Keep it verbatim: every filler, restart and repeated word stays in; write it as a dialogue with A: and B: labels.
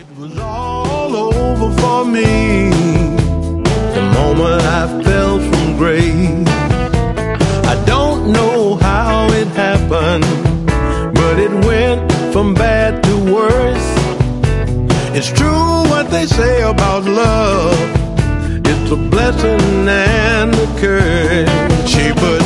A: It was all over for me the moment I fell from grace. I don't know how it happened, but it went from bad to worse. It's true what they say about love, it's a blessing and a curse. She put